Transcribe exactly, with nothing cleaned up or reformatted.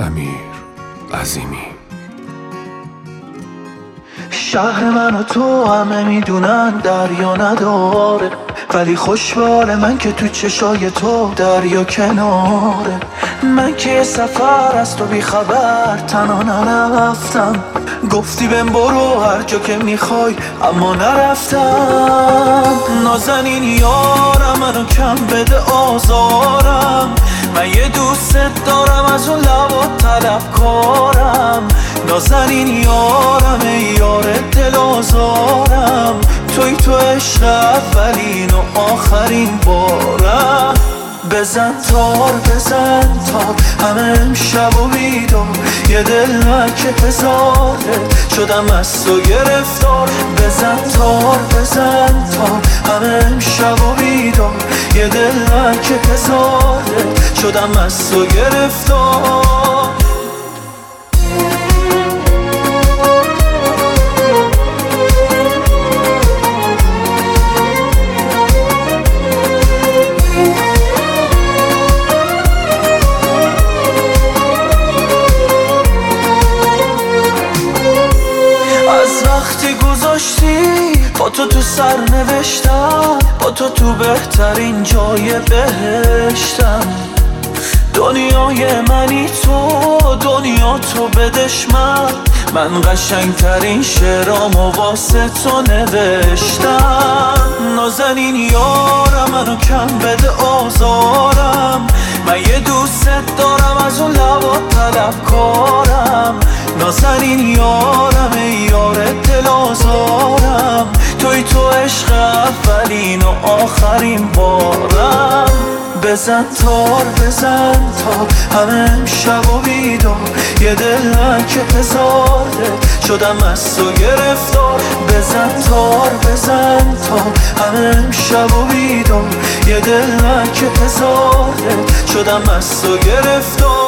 امیر عظیمی. شهر من و تو همه میدونن دریا نداره، ولی خوشبال من که تو چشای تو دریا کناره. من که سفر از تو بی خبر تنها نرفتم، گفتی بهم برو هر جا که میخوای اما نرفتم. نازنین یارم منو کم بده آزارم، من یه دوست دارم از اون لبات طلبکارم. نازنین یارم ای یار دل آزارم، توی تو عشق اولین و آخرین بارم. بزن تار بزن تار همه امشب و بیدار، یه دل که هزاره شدم از تو گرفتار. بزن تار بزن تار همه امشب و بیدار، یه دل که هزاره شدم از تو گرفتار. با تو تو سر نوشتم، با تو تو بهترین جای بهشتم. دنیای منی تو، دنیا تو بدش من، من قشنگترین شعرامو واسه تو نوشتم. نازنین یارم منو کم بده آزارم، من یه دوست دارم از اون لبات طلبکارم. نازنین یارم ای یار دل آزارم، توی تو عشق اولین و آخرین بارم. بزن تار بزن تار همه امشب و بیدار، یه دل که هزاره شدم از تو گرفتار. بزن تار بزن تار همه امشب و بیدار، یه دل که هزاره شدم از تو گرفتار.